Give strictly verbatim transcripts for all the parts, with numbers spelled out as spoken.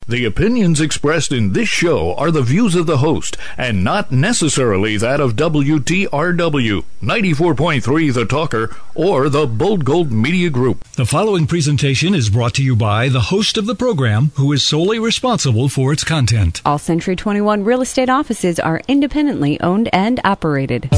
The opinions expressed in this show are the views of the host and not necessarily that of W T R W, ninety-four point three The Talker, or the Bold Gold Media Group. The following presentation is brought to you by the host of the program, who is solely responsible for its content. All Century twenty-one real estate offices are independently owned and operated.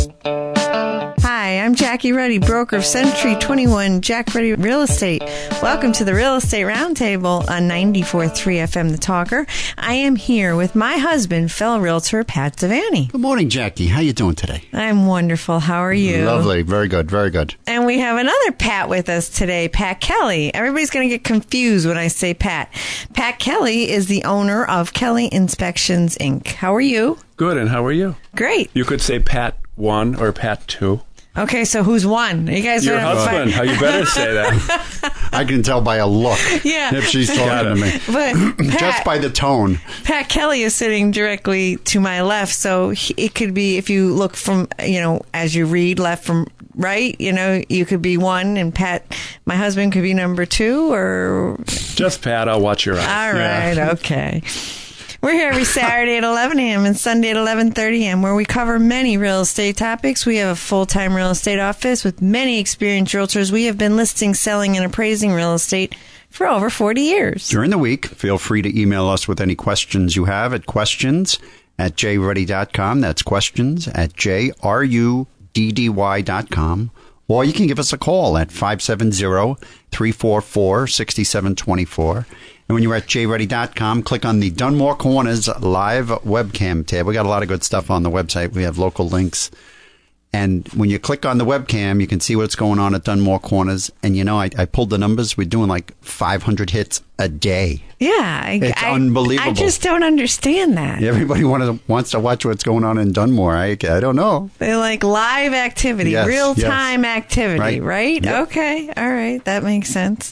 Hi, I'm Jackie Ruddy, broker of Century twenty-one Jack Ruddy Real Estate. Welcome to the Real Estate Roundtable on ninety-four point three F M The Talker. I am here with my husband, fellow realtor Pat Devaney. Good morning, Jackie. How you doing today? I'm wonderful. How are you? Lovely. Very good. Very good. And we have another Pat with us today, Pat Kelly. Everybody's going to get confused when I say Pat. Pat Kelly is the owner of Kelly Inspections, Incorporated. How are you? Good, and how are you? Great. You could say Pat one or Pat two. Okay, so who's one? You guys Your are husband. How you better say that. I can tell by a look yeah. if she's talking to me. But Pat, just by the tone. Pat Kelly is sitting directly to my left, so he, it could be, if you look from, you know, as you read left from right, you know, you could be one, and Pat, my husband, could be number two, or... Just Pat, I'll watch your eyes. All right, yeah. Okay. We're here every Saturday at eleven a.m. and Sunday at eleven thirty a.m. where we cover many real estate topics. We have a full-time real estate office with many experienced realtors. We have been listing, selling, and appraising real estate for over forty years. During the week, feel free to email us with any questions you have at questions at j ruddy dot com. That's questions at j r u d d y dot com. Or you can give us a call at five seven zero, three four four, six seven two four. And when you're at j ruddy dot com, click on the Dunmore Corners live webcam tab. We got a lot of good stuff on the website. We have local links. And when you click on the webcam, you can see what's going on at Dunmore Corners. And, you know, I, I pulled the numbers. We're doing like five hundred hits a day. Yeah. I, it's I, unbelievable. I just don't understand that. Everybody wanna, wants to watch what's going on in Dunmore. I, I don't know. They like live activity, yes, real-time yes. activity, right? right? Yep. Okay. All right. That makes sense.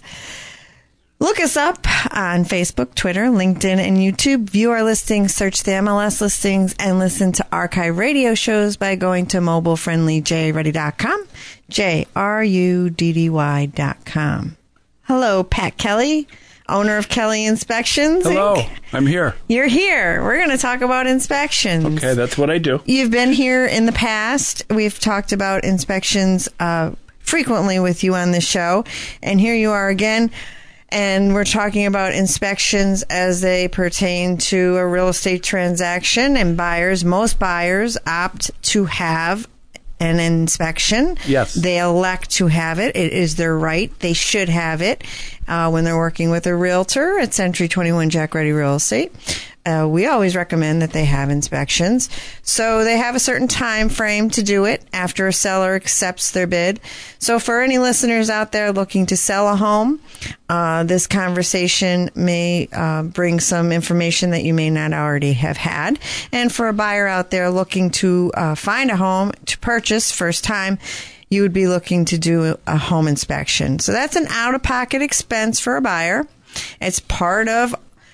Look us up on Facebook, Twitter, LinkedIn, and YouTube. View our listings, search the M L S listings, and listen to archive radio shows by going to mobile-friendly j ruddy dot com, J R U D D Y dot com. Hello, Pat Kelly, owner of Kelly Inspections. Hello, Incorporated. I'm here. You're here. We're going to talk about inspections. Okay, that's what I do. You've been here in the past. We've talked about inspections uh, frequently with you on this show, and here you are again. And we're talking about inspections as they pertain to a real estate transaction, and buyers, most buyers opt to have an inspection. Yes. They elect to have it. It is their right. They should have it uh, when they're working with a realtor at Century twenty-one Jack Ruddy Real Estate. Uh, we always recommend that they have inspections. So they have a certain time frame to do it after a seller accepts their bid. So for any listeners out there looking to sell a home, uh, this conversation may uh, bring some information that you may not already have had. And for a buyer out there looking to uh, find a home to purchase first time, you would be looking to do a home inspection. So that's an out-of-pocket expense for a buyer. It's part of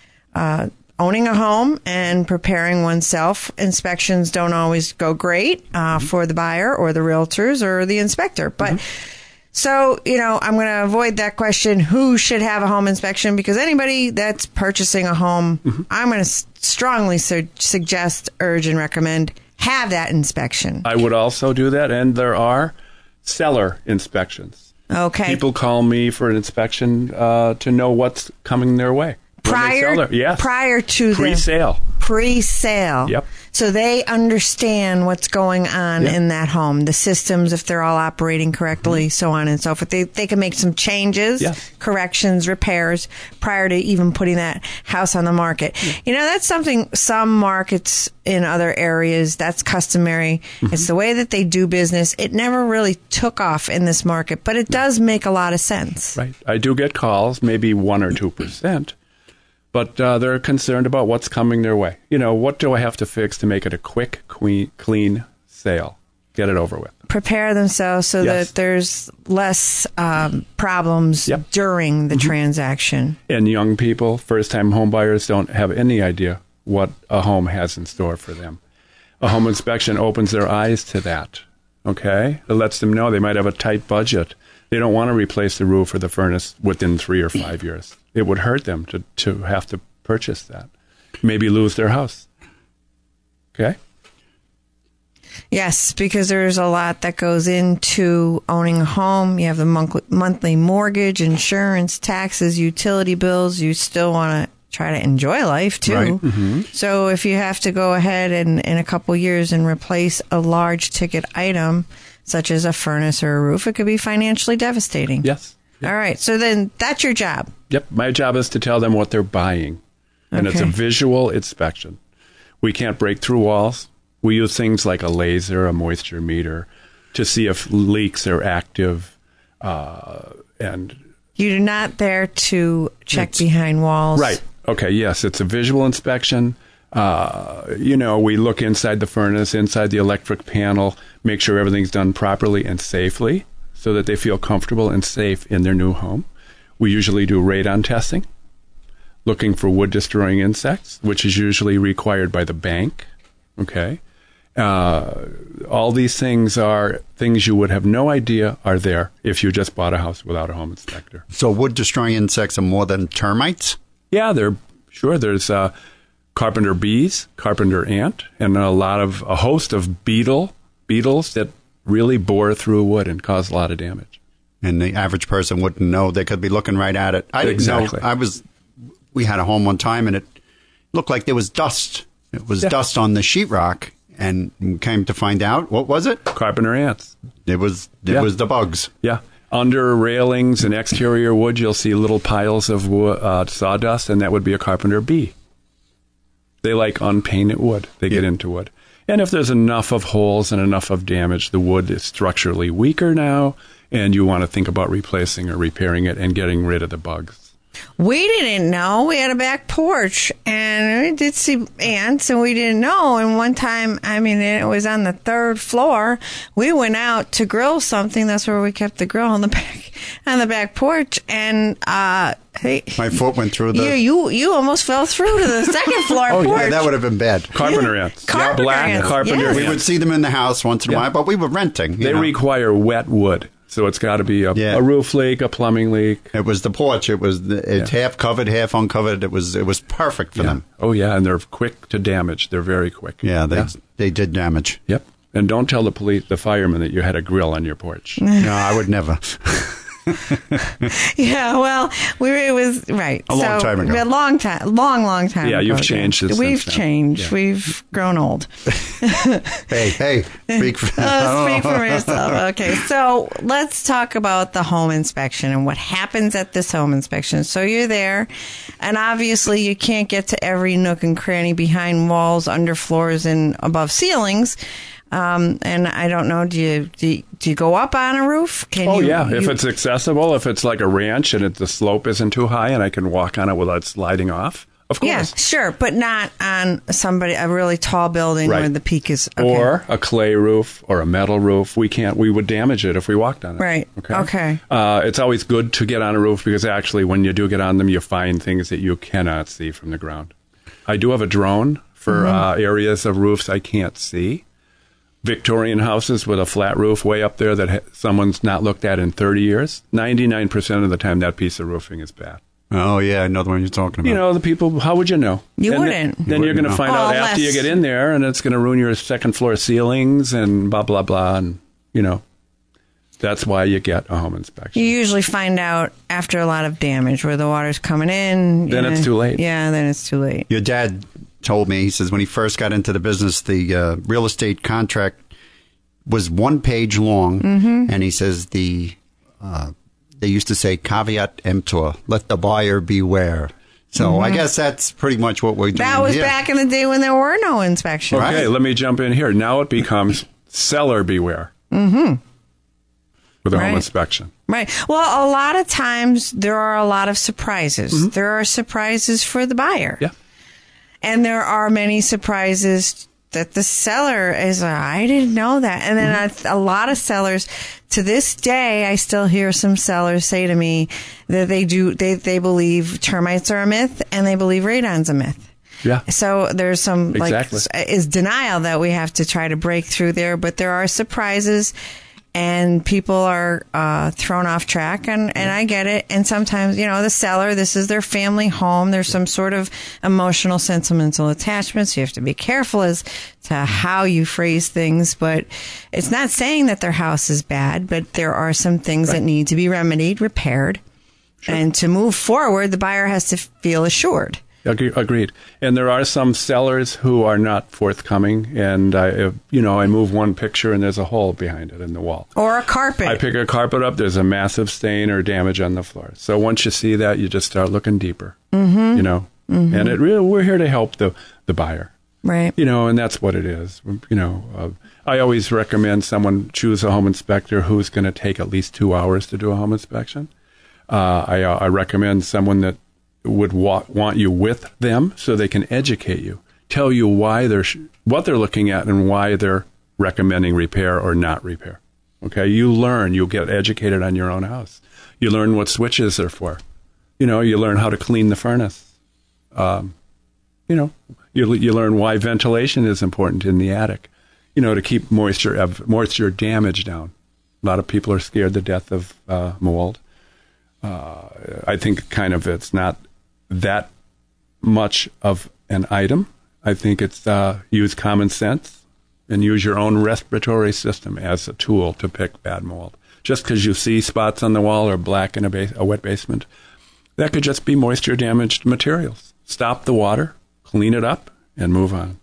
uh owning a home and preparing oneself. Inspections don't always go great uh, for the buyer or the realtors or the inspector. But mm-hmm. So, you know, I'm going to avoid that question, who should have a home inspection? Because anybody that's purchasing a home, mm-hmm. I'm going to s- strongly su- suggest, urge, and recommend have that inspection. I would also do that, and there are seller inspections. Okay. People call me for an inspection uh, to know what's coming their way. Prior, yes. prior to pre-sale. the pre-sale. Yep. So they understand what's going on yep. in that home, the systems, if they're all operating correctly, mm-hmm. so on and so forth. They they can make some changes, yes. corrections, repairs prior to even putting that house on the market. Yeah. You know, that's something some markets in other areas, that's customary. Mm-hmm. It's the way that they do business. It never really took off in this market, but it does make a lot of sense. Right. I do get calls, maybe one or two percent. But uh, they're concerned about what's coming their way. You know, what do I have to fix to make it a quick, clean, clean sale? Get it over with. Prepare themselves so yes. that there's less um, problems yep. during the mm-hmm. transaction. And young people, first-time home buyers, don't have any idea what a home has in store for them. A home inspection opens their eyes to that, okay? It lets them know they might have a tight budget. They don't want to replace the roof or the furnace within three or five years. It would hurt them to, to have to purchase that. Maybe lose their house. Okay? Yes, because there's a lot that goes into owning a home. You have the monthly, monthly mortgage, insurance, taxes, utility bills. You still want to try to enjoy life, too. Right. Mm-hmm. So if you have to go ahead and in a couple years and replace a large ticket item, such as a furnace or a roof, it could be financially devastating. Yes. Yep. All right. So then that's your job. Yep. My job is to tell them what they're buying. And it's a Okay. visual inspection. We can't break through walls. We use things like a laser, a moisture meter, to see if leaks are active. Uh, and You're not there to check It's- behind walls. Right. Okay. Yes, it's a visual inspection. Uh, you know, we look inside the furnace, inside the electric panel, make sure everything's done properly and safely so that they feel comfortable and safe in their new home. We usually do radon testing, looking for wood-destroying insects, which is usually required by the bank. Okay. Uh, all these things are things you would have no idea are there if you just bought a house without a home inspector. So wood-destroying insects are more than termites? Yeah, they're sure. There's uh, carpenter bees, carpenter ant, and a lot of a host of beetle beetles that really bore through wood and cause a lot of damage. And the average person wouldn't know. They could be looking right at it. I didn't Exactly. know. I was. We had a home one time, and it looked like there was dust. It was Yeah. dust on the sheetrock, and we came to find out, what was it? Carpenter ants. It was. It Yeah. was the bugs. Yeah. Under railings and exterior wood, you'll see little piles of wo- uh, sawdust, and that would be a carpenter bee. They like unpainted wood. They get Yeah. into wood. And if there's enough of holes and enough of damage, the wood is structurally weaker now, and you want to think about replacing or repairing it and getting rid of the bugs. We didn't know. We had a back porch, and we did see ants, and we didn't know. And one time, I mean, it was on the third floor. We went out to grill something. That's where we kept the grill on the back on the back porch. And uh, hey, My foot went through the. you you you almost fell through to the second floor Oh, yeah, porch. Yeah, that would have been bad. Carpenter ants. Carpenter Black ants, carpenter yes. We ants. would see them in the house once in a Yeah. while, but we were renting. you They know. require wet wood. So it's got to be a, Yeah. a roof leak, a plumbing leak. It was the porch. It was the, it's Yeah. half covered, half uncovered. It was it was perfect for Yeah. them. Oh, yeah, and they're quick to damage. They're very quick. Yeah, they yeah. they did damage. Yep. And don't tell the police, the firemen, that you had a grill on your porch. No, I would never. Yeah, well, we were, it was right. A long so, time ago. A long time, long, long time. Yeah, ago, you've changed since We've then. changed. Yeah. We've grown old. Hey, hey, speak for, Uh, speak for yourself. Okay, so let's talk about the home inspection and what happens at this home inspection. So you're there, and obviously you can't get to every nook and cranny behind walls, under floors, and above ceilings. Um, and I don't know, do you, do you do you go up on a roof? Can Oh, you, yeah. If you- it's accessible, if it's like a ranch and it, the slope isn't too high and I can walk on it without sliding off, of course. yeah, sure, but not on somebody a really tall building Right. where the peak is. Okay. Or a clay roof or a metal roof. We can't, we would damage it if we walked on it. Right. Okay. Okay. Uh, it's always good to get on a roof because actually when you do get on them, you find things that you cannot see from the ground. I do have a drone for Mm-hmm. uh, areas of roofs I can't see. Victorian houses with a flat roof way up there that ha- someone's not looked at in thirty years. ninety-nine percent of the time that piece of roofing is bad. Oh yeah, another one you're talking about. You know, the people, how would you know? You And wouldn't. Then, then You you're going to wouldn't find know. out Oh, after you unless- get in there, and it's going to ruin your second floor ceilings and blah, blah, blah. And, you know, that's why you get a home inspection. You usually find out after a lot of damage where the water's coming in. Then you it's know. too late. Yeah, then it's too late. Your dad told me, he says, when he first got into the business, the uh, real estate contract was one page long, Mm-hmm. and he says the uh, they used to say caveat emptor, let the buyer beware. So I guess that's pretty much what we're doing Mm-hmm. That was here. back in the day when there were no inspections. Okay, Right. let me jump in here. Now it becomes seller beware. Mm-hmm. With a Right. home inspection. Right. Well, a lot of times there are a lot of surprises. There are surprises for the buyer. Yeah. And there are many surprises that the seller is, uh, I didn't know that. And then a, a lot of sellers, to this day, I still hear some sellers say to me that they do, they, they believe termites are a myth and they believe radon's a myth. Yeah. So there's some like Exactly. is denial that we have to try to break through there, but there are surprises. and people are uh, thrown off track, and, and I get it. And sometimes, you know, the seller, this is their family home. There's some sort of emotional, sentimental attachment, so you have to be careful as to how you phrase things. But it's not saying that their house is bad, but there are some things right. that need to be remedied, repaired. Sure. And to move forward, the buyer has to feel assured. Agreed. And there are some sellers who are not forthcoming, and I, you know, I move one picture and there's a hole behind it in the wall. Or a carpet. I pick a carpet up, there's a massive stain or damage on the floor. So once you see that, you just start looking deeper, mm-hmm. you know. Mm-hmm. And it really, we're here to help the, the buyer. Right. You know, and that's what it is. You know, uh, I always recommend someone choose a home inspector who's going to take at least two hours to do a home inspection. Uh, I, uh, I recommend someone that would wa- want you with them so they can educate you, tell you why they're sh- what they're looking at and why they're recommending repair or not repair. Okay, you learn, you'll get educated on your own house. You learn what switches are for. You know, you learn how to clean the furnace. Um, you know, you you learn why ventilation is important in the attic. You know, to keep moisture of moisture damage down. A lot of people are scared to death of uh, mold. Uh, I think kind of it's not that much of an item. I think it's uh, use common sense and use your own respiratory system as a tool to pick bad mold. Just because you see spots on the wall or black in a, base, a wet basement, that could just be moisture damaged materials. Stop the water, clean it up, and move on.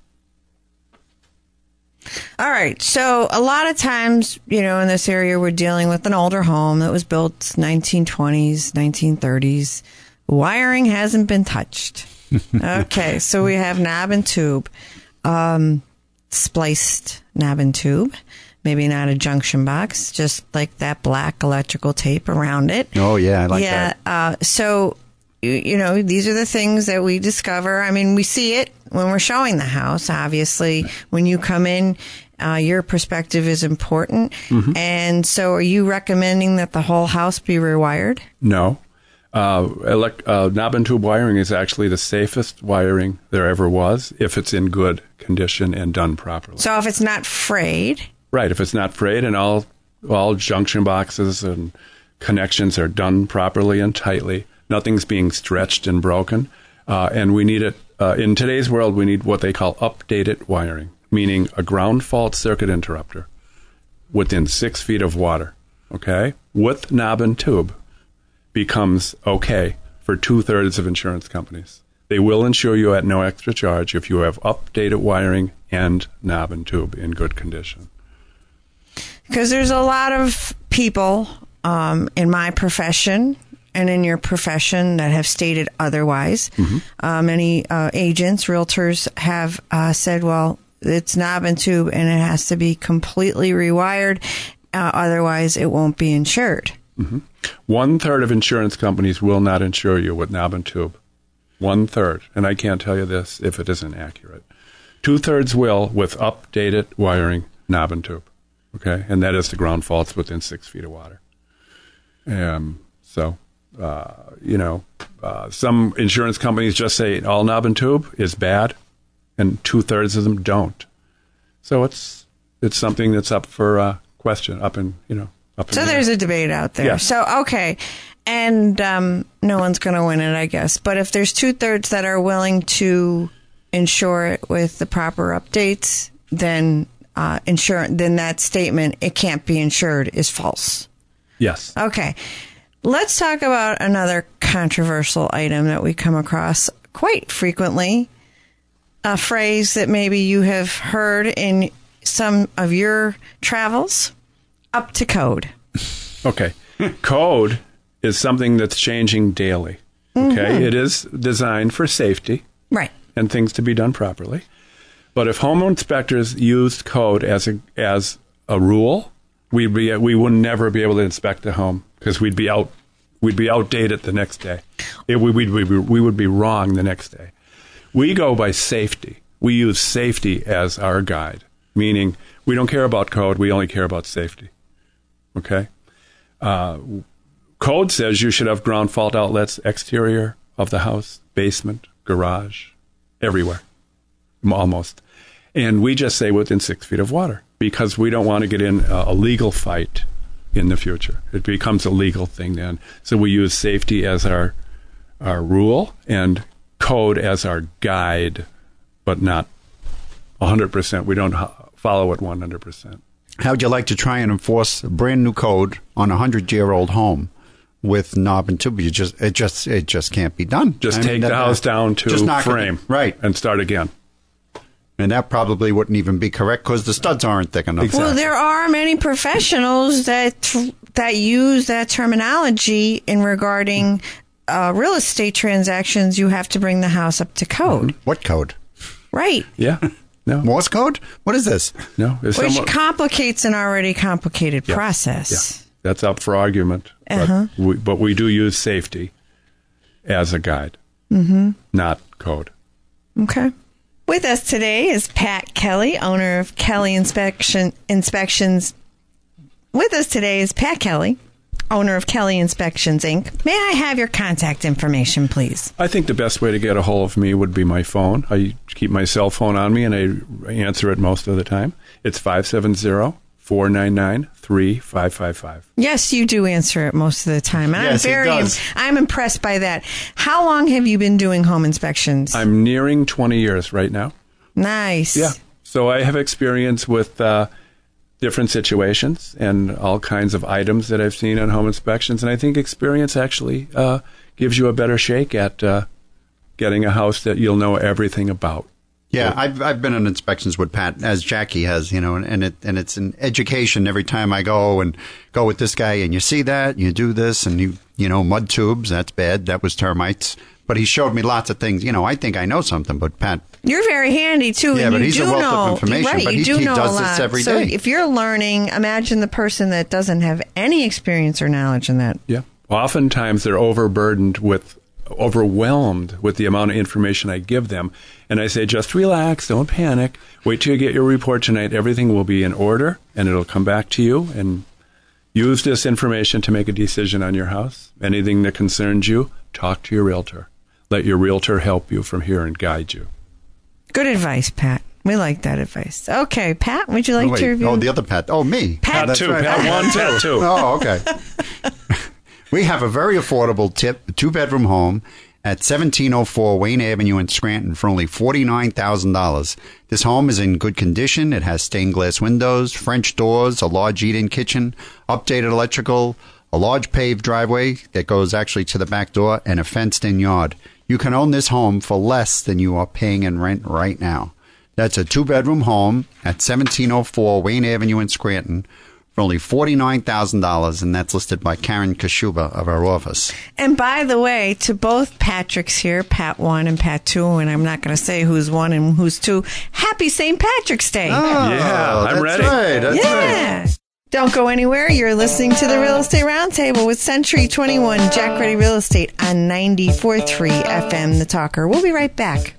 All right. So a lot of times, you know, in this area, we're dealing with an older home that was built nineteen twenties, nineteen thirties. Wiring hasn't been touched. Okay. So we have knob and tube, um, spliced knob and tube. Maybe not a junction box, just like that black electrical tape around it. Oh, yeah. I like yeah, that. Yeah. Uh, so, you know, these are the things that we discover. I mean, we see it when we're showing the house. Obviously, when you come in, uh, your perspective is important. Mm-hmm. And so are you recommending that the whole house be rewired? No. Uh, elect, uh, knob and tube wiring is actually the safest wiring there ever was if it's in good condition and done properly. So if it's not frayed? Right. If it's not frayed and all, all junction boxes and connections are done properly and tightly, nothing's being stretched and broken. Uh, and we need it, uh, in today's world, we need what they call updated wiring, meaning a ground fault circuit interrupter within six feet of water, okay, with knob and tube becomes okay for two-thirds of insurance companies. They will insure you at no extra charge if you have updated wiring and knob and tube in good condition. Because there's a lot of people um, in my profession and in your profession that have stated otherwise. Mm-hmm. Uh, many uh, agents, realtors have uh, said, well, it's knob and tube and it has to be completely rewired. Uh, otherwise, it won't be insured. Mm-hmm. One third of insurance companies will not insure you with knob and tube. One third. And I can't tell you this if it isn't accurate. Two thirds will with updated wiring, knob and tube. Okay? And that is the ground faults within six feet of water. Um, so, uh, you know, uh, some insurance companies just say all knob and tube is bad, and two thirds of them don't. So it's it's something that's up for uh, question, up in, you know, up in So the there's air. a debate out there. Yes. So, okay. And um, no one's going to win it, I guess. But if there's two thirds that are willing to insure it with the proper updates, then uh, insure, then that statement, it can't be insured, is false. Yes. Okay. Let's talk about another controversial item that we come across quite frequently. A phrase that maybe you have heard in some of your travels, up to code. Okay. Code is something that's changing daily. Okay. Mm-hmm. It is designed for safety. Right. And things to be done properly. But if home inspectors used code as a as a rule, we'd be we would never be able to inspect a home because we'd be out we'd be outdated the next day. It, we we'd, we we would be wrong the next day. We go by safety. We use safety as our guide, meaning we don't care about code. We only care about safety. Okay? Uh, code says you should have ground fault outlets exterior of the house, basement, garage, everywhere, almost. And we just say within six feet of water because we don't want to get in a, a legal fight in the future. It becomes a legal thing then. So we use safety as our our rule and code as our guide, but not one hundred percent. We don't follow it one hundred percent. How would you like to try and enforce a brand new code on a hundred-year-old home with knob and tube? You just it just it just can't be done. Just I take mean, the that, house down to just frame, it, right, and start again. And that probably wouldn't even be correct because the studs aren't thick enough. Exactly. Well, there are many professionals that that use that terminology in regarding uh, real estate transactions. You have to bring the house up to code. Mm-hmm. What code? Right. Yeah. No. Morse code? What is this? No. Which somewhat... complicates an already complicated yeah. process. Yeah. That's up for argument. Uh-huh. But, we, but we do use safety as a guide, mm-hmm. not code. Okay. With us today is Pat Kelly, owner of Kelly Inspection Inspections. With us today is Pat Kelly, owner of Kelly Inspections, Incorporated. May I have your contact information, please? I think the best way to get a hold of me would be my phone. I keep my cell phone on me, and I answer it most of the time. It's five seven zero, four nine nine, three five five five. Yes, you do answer it most of the time. And yes, I'm very, he does. I'm impressed by that. How long have you been doing home inspections? I'm nearing twenty years right now. Nice. Yeah. So I have experience with uh, different situations and all kinds of items that I've seen on home inspections. And I think experience actually uh, gives you a better shake at uh, getting a house that you'll know everything about. Yeah, I've I've been on inspections with Pat, as Jackie has, you know, and, and it and it's an education every time I go and go with this guy, and you see that, you do this, and you you know, mud tubes, that's bad, that was termites. But he showed me lots of things. You know, I think I know something, but Pat... You're very handy, too. Yeah, and but you he's do a wealth know, of information, right, but you he, do he know does a lot. this every so day. If you're learning, imagine the person that doesn't have any experience or knowledge in that. Yeah. Oftentimes, they're overburdened with, overwhelmed with the amount of information I give them. And I say, just relax, don't panic. Wait till you get your report tonight. Everything will be in order, and it'll come back to you. And use this information to make a decision on your house. Anything that concerns you, talk to your realtor. Let your realtor help you from here and guide you. Good advice, Pat. We like that advice. Okay, Pat, would you like oh, wait. to review? Oh, the other Pat. Oh, me. Pat, Pat two. Right. Pat one, Pat two. Oh, okay. We have a very affordable tip, two-bedroom home at seventeen oh four Wayne Avenue in Scranton for only forty-nine thousand dollars. This home is in good condition. It has stained glass windows, French doors, a large eat-in kitchen, updated electrical, a large paved driveway that goes actually to the back door, and a fenced-in yard. You can own this home for less than you are paying in rent right now. That's a two-bedroom home at seventeen oh four Wayne Avenue in Scranton for only forty-nine thousand dollars, and that's listed by Karen Kashuba of our office. And by the way, to both Patricks here, Pat one and Pat two, and I'm not going to say who's one and who's two, happy Saint Patrick's Day. Oh, yeah, I'm that's ready. Right, that's yeah. right. Don't go anywhere. You're listening to the Real Estate Roundtable with Century twenty-one Jack Ready Real Estate on ninety-four point three F M The Talker. We'll be right back.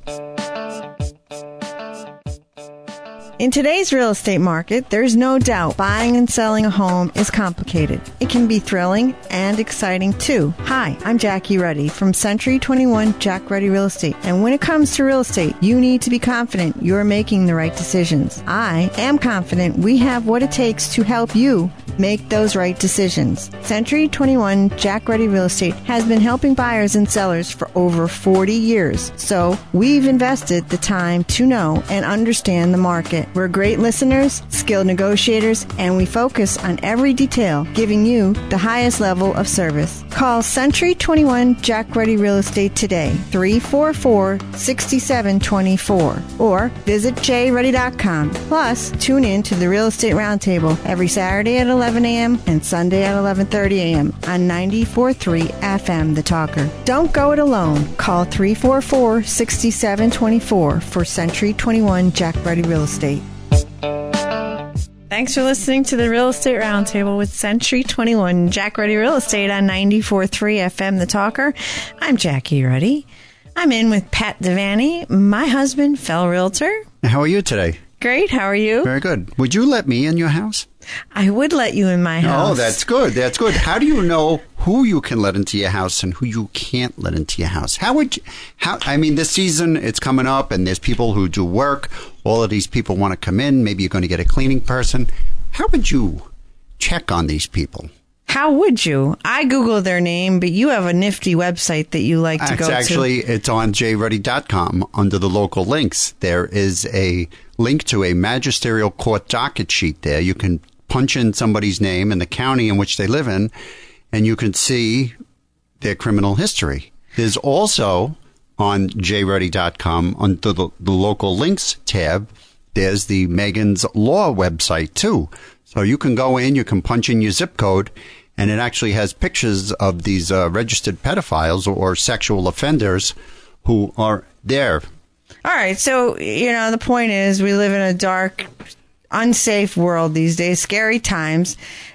In today's real estate market, there's no doubt buying and selling a home is complicated. It can be thrilling and exciting too. Hi, I'm Jackie Ruddy from Century twenty-one Jack Ruddy Real Estate. And when it comes to real estate, you need to be confident you're making the right decisions. I am confident we have what it takes to help you make those right decisions. Century twenty-one Jack Ruddy Real Estate has been helping buyers and sellers for over forty years. So we've invested the time to know and understand the market. We're great listeners, skilled negotiators, and we focus on every detail, giving you the highest level of service. Call Century twenty-one Jack Ruddy Real Estate today, three four four, six seven two four, or visit j ruddy dot com. Plus, tune in to the Real Estate Roundtable every Saturday at eleven a.m. and Sunday at eleven thirty a.m. on ninety-four point three F M The Talker. Don't go it alone. Call three four four, six seven two four for Century twenty-one Jack Ruddy Real Estate. Thanks for listening to the Real Estate Roundtable with Century twenty-one Jack Ruddy Real Estate on ninety-four point three F M The Talker. I'm Jackie Ruddy. I'm in with Pat Devaney, my husband, fellow realtor. How are you today? Great. How are you? Very good. Would you let me in your house? I would let you in my house. Oh, that's good. That's good. How do you know who you can let into your house and who you can't let into your house. How would you, how, I mean, this season, it's coming up and there's people who do work. All of these people want to come in. Maybe you're going to get a cleaning person. How would you check on these people? How would you? I Google their name, but you have a nifty website that you like to it's go to. Actually, it's on j ruddy dot com under the local links. There is a link to a magisterial court docket sheet there. You can punch in somebody's name and the county in which they live in, and you can see their criminal history. There's also on j ruddy dot com under the, the local links tab, there's the Megan's Law website too. So you can go in, you can punch in your zip code, and it actually has pictures of these uh, registered pedophiles or, or sexual offenders who are there. All right. So, you know, the point is we live in a dark, unsafe world these days, scary times.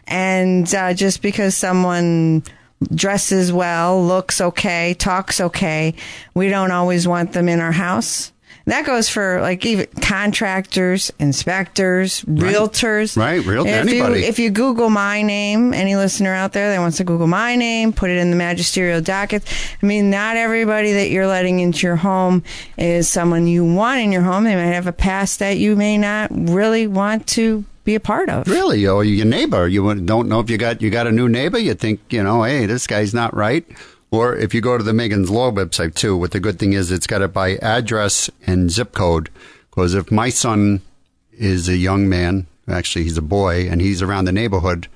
And uh, just because someone dresses well, looks okay, talks okay, we don't always want them in our house. That goes for like even contractors, inspectors, realtors. Right, right. Realtor, if anybody. You, if you Google my name, any listener out there that wants to Google my name, put it in the magisterial docket. I mean, not everybody that you're letting into your home is someone you want in your home. They might have a past that you may not really want to be a part of. Really? Or your neighbor. You don't know if you got you got a new neighbor. You think, you know, hey, this guy's not right. Or if you go to the Megan's Law website, too, what the good thing is, it's got it by address and zip code. Because if my son is a young man, actually he's a boy, and he's around the neighborhood,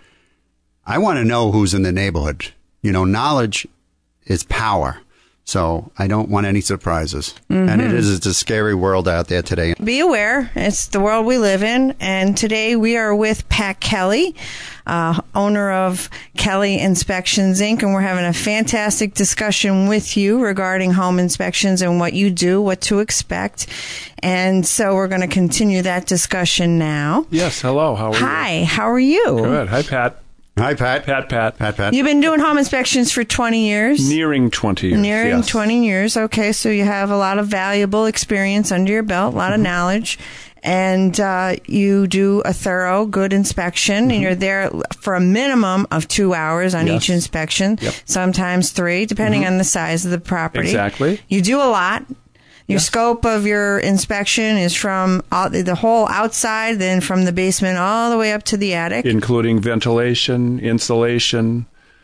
I want to know who's in the neighborhood. You know, knowledge is power. So I don't want any surprises. Mm-hmm. And it is it's a scary world out there today. Be aware. It's the world we live in. And today we are with Pat Kelly, uh, owner of Kelly Inspections, Incorporated. And we're having a fantastic discussion with you regarding home inspections and what you do, what to expect. And so we're going to continue that discussion now. Yes. Hello. How are you? Hi. How are you? Good. Hi, Pat. Hi, Pat. Pat, Pat. Pat, Pat. You've been doing home inspections for twenty years? Nearing twenty years. Nearing yes. twenty years. Okay, so you have a lot of valuable experience under your belt, a lot mm-hmm. of knowledge, and uh, you do a thorough, good inspection, mm-hmm. and you're there for a minimum of two hours on yes. each inspection, yep. sometimes three, depending mm-hmm. on the size of the property. Exactly. You do a lot. Your yes. scope of your inspection is from all, the whole outside, then from the basement all the way up to the attic. Including ventilation, insulation.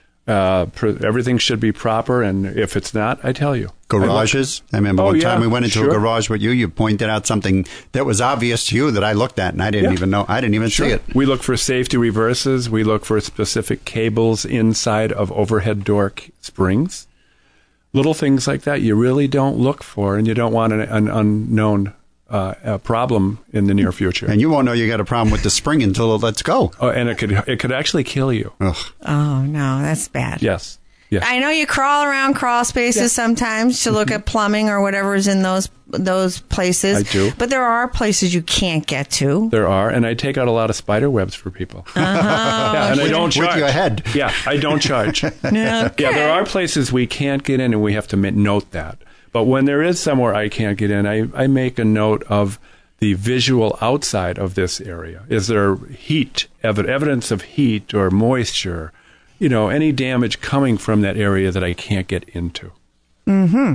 Uh, pr- everything should be proper, and if it's not, I tell you. Garages. I, I remember oh, one yeah, time we went into sure. a garage with you. You pointed out something that was obvious to you that I looked at, and I didn't yeah. even know. I didn't even sure. see it. We look for safety reverses. We look for specific cables inside of overhead door c- springs. Little things like that you really don't look for, and you don't want an, an unknown uh, a problem in the near future. And you won't know you got a problem with the spring until it lets go. Oh, and it could it could actually kill you. Ugh. Oh, no, that's bad. Yes. Yes. I know you crawl around crawl spaces yeah. sometimes to look mm-hmm. at plumbing or whatever is in those those places. I do. But there are places you can't get to. There are, and I take out a lot of spider webs for people. Uh-huh. yeah, and I don't charge. With your head. Yeah, I don't charge. okay. Yeah, there are places we can't get in, and we have to note that. But when there is somewhere I can't get in, I, I make a note of the visual outside of this area. Is there heat, ev- evidence of heat or moisture? You know, any damage coming from that area that I can't get into. Mm-hmm.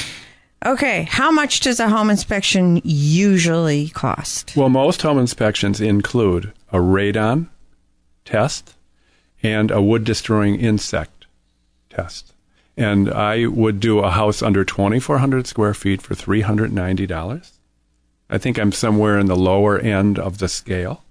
Okay, how much does a home inspection usually cost? Well, most home inspections include a radon test and a wood-destroying insect test. And I would do a house under twenty-four hundred square feet for three hundred ninety dollars. I think I'm somewhere in the lower end of the scale.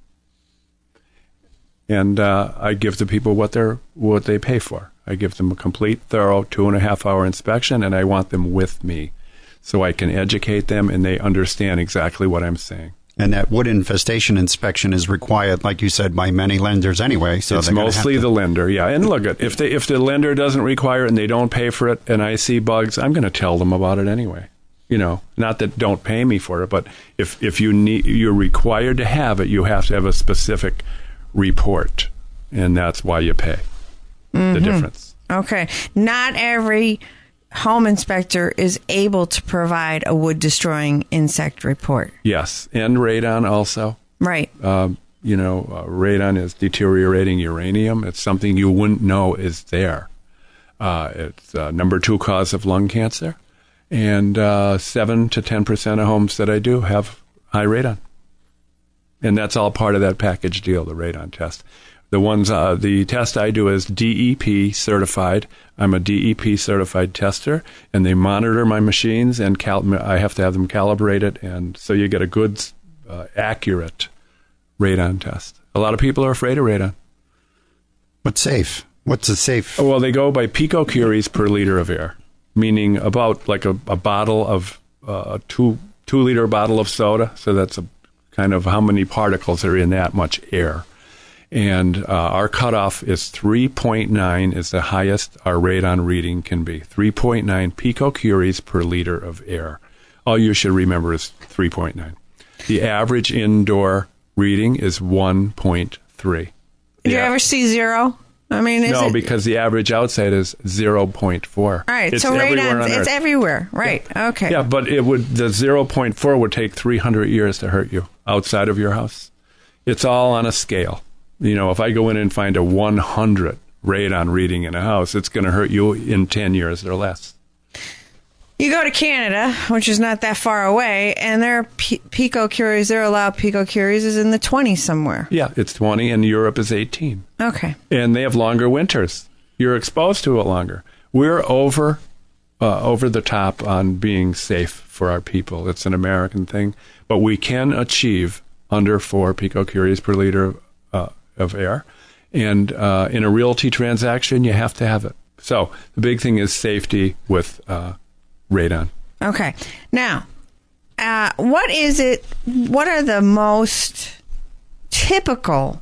And uh, I give the people what they're what they pay for. I give them a complete, thorough two and a half hour inspection, and I want them with me so I can educate them and they understand exactly what I'm saying. And that wood infestation inspection is required, like you said, by many lenders anyway. So it's mostly to- the lender, yeah. And look, if they, if the lender doesn't require it and they don't pay for it, and I see bugs, I'm going to tell them about it anyway. You know, not that don't pay me for it, but if if you need, you're required to have it, you have to have a specific report, and that's why you pay mm-hmm. the difference. Okay. Not every home inspector is able to provide a wood-destroying insect report. Yes, and radon also. Right. Um, you know, uh, radon is deteriorating uranium. It's something you wouldn't know is there. Uh, it's uh, number two cause of lung cancer. And uh, seven to ten percent of homes that I do have high radon. And that's all part of that package deal, the radon test. The ones, uh, the test I do is D E P certified. I'm a D E P certified tester, and they monitor my machines, and cal- I have to have them calibrated, and so you get a good, uh, accurate radon test. A lot of people are afraid of radon. What's safe? What's a safe? Well, they go by picocuries per liter of air, meaning about like a, a bottle of uh, a two two liter bottle of soda. So that's a kind of how many particles are in that much air. And uh, our cutoff is three point nine is the highest our radon reading can be. three point nine picocuries per liter of air. All you should remember is three point nine. The average indoor reading is one point three. Did yeah. you ever see zero? I mean, is no, it... because the average outside is zero point four. All right, it's so radon, it's Earth. everywhere, right? Yeah. Okay. Yeah, but it would the zero point four would take three hundred years to hurt you outside of your house. It's all on a scale. You know, if I go in and find a one hundred radon reading in a house, it's going to hurt you in ten years or less. You go to Canada, which is not that far away, and their p- picocuries, their allowed picocuries is in the twenties somewhere. Yeah, it's twenty, and Europe is eighteen. Okay. And they have longer winters. You're exposed to it longer. We're over uh, over the top on being safe for our people. It's an American thing. But we can achieve under four picocuries per liter uh, of air. And uh, in a realty transaction, you have to have it. So the big thing is safety with uh, radon. Okay. Now, uh, what is it, what are the most typical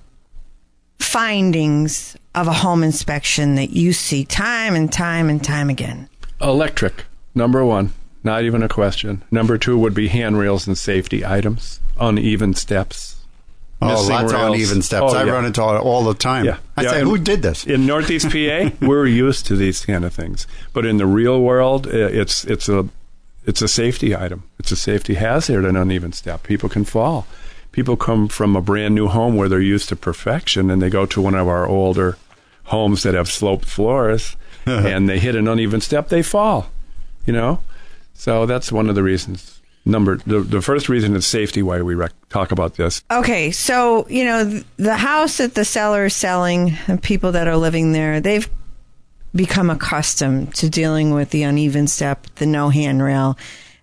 findings of a home inspection that you see time and time and time again? Electric, number one. Not even a question. Number two would be handrails and safety items, uneven steps. Oh, Missing lots rails. of uneven steps. Oh, I yeah. run into it all the time. Yeah. I Yeah, say, and who did this? In Northeast P A, we're used to these kind of things. But in the real world, it's it's a it's a safety item. It's a safety hazard, an uneven step. People can fall. People come from a brand new home where they're used to perfection, and they go to one of our older homes that have sloped floors, and they hit an uneven step, they fall. You know? So that's one of the reasons. Number the, the first reason is safety, why we rec- talk about this. Okay, so, you know, th- the house that the seller is selling, the people that are living there, they've become accustomed to dealing with the uneven step, the no handrail.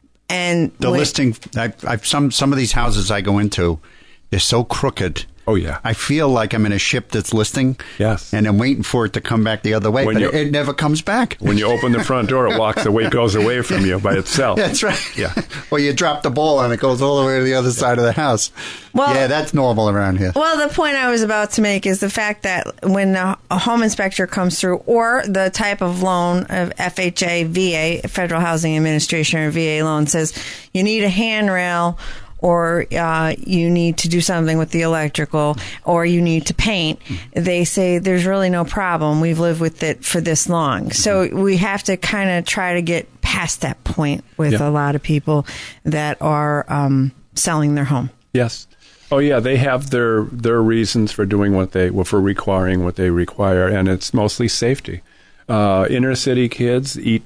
And The when- listing, I've, I've, some, some of these houses I go into, they're so crooked. Oh, yeah. I feel like I'm in a ship that's listing. Yes. And I'm waiting for it to come back the other way, When but you- it, it never comes back. When you open the front door, it walks away, goes away from you by itself. That's right. Yeah. Or you drop the ball and it goes all the way to the other side of the house. Well- yeah, that's normal around here. Well, the point I was about to make is the fact that when a, a home inspector comes through, or the type of loan of F H A, V A, Federal Housing Administration, or V A loan says you need a handrail, or uh, you need to do something with the electrical, or you need to paint, they say there's really no problem. We've lived with it for this long. So we have to kind of try to get past that point with Yeah. a lot of people that are um, selling their home. Yes. Oh, yeah. They have their their reasons for doing what they, well, for requiring what they require, and it's mostly safety. Uh, inner city kids eat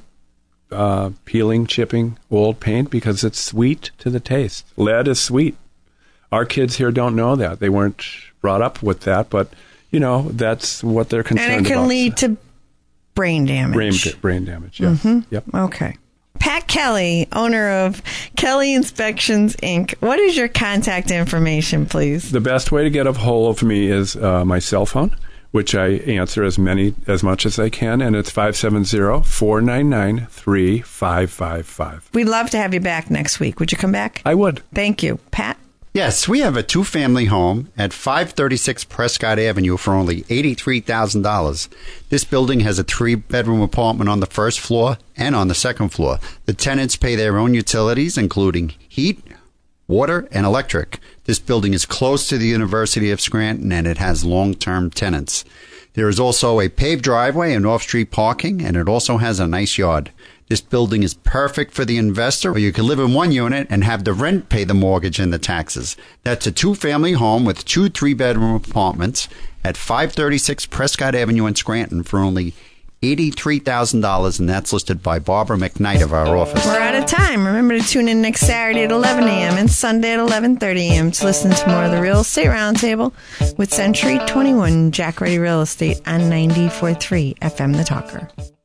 uh, peeling, chipping old paint because it's sweet to the taste. Lead is sweet. Our kids here don't know that. They weren't brought up with that, but, you know, that's what they're concerned about. And it can lead to brain damage. brain, brain damage. Yes. Mm-hmm. Yep. Okay. Pat Kelly, owner of Kelly Inspections, Incorporated. What is your contact information, please? The best way to get a hold of me is uh, my cell phone, which I answer as many as much as I can, and it's five seven zero, four nine nine, three five five five. We'd love to have you back next week. Would you come back? I would. Thank you. Pat? Yes, we have a two-family home at five thirty-six Prescott Avenue for only eighty-three thousand dollars. This building has a three-bedroom apartment on the first floor and on the second floor. The tenants pay their own utilities, including heat, water, and electric. This building is close to the University of Scranton, and it has long-term tenants. There is also a paved driveway and off-street parking, and it also has a nice yard. This building is perfect for the investor, or you can live in one unit and have the rent pay the mortgage and the taxes. That's a two-family home with two three-bedroom apartments at five thirty-six Prescott Avenue in Scranton for only eighty-three thousand dollars, and that's listed by Barbara McKnight of our office. We're out of time. Remember to tune in next Saturday at eleven a.m. and Sunday at eleven thirty a.m. to listen to more of the Real Estate Roundtable with Century twenty-one Jack Ready Real Estate on ninety-four point three F M The Talker.